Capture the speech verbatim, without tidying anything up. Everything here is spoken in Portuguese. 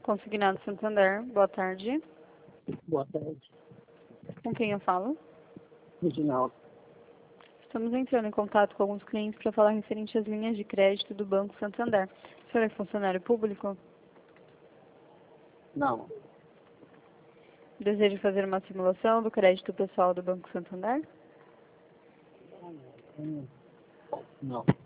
Consignado Santander, boa tarde. Boa tarde, Com quem eu falo? Reginaldo. Estamos entrando em contato com alguns clientes para falar referente às linhas de crédito do Banco Santander. O senhor é funcionário público? Não, Deseja fazer uma simulação do crédito pessoal do Banco Santander? hum, não.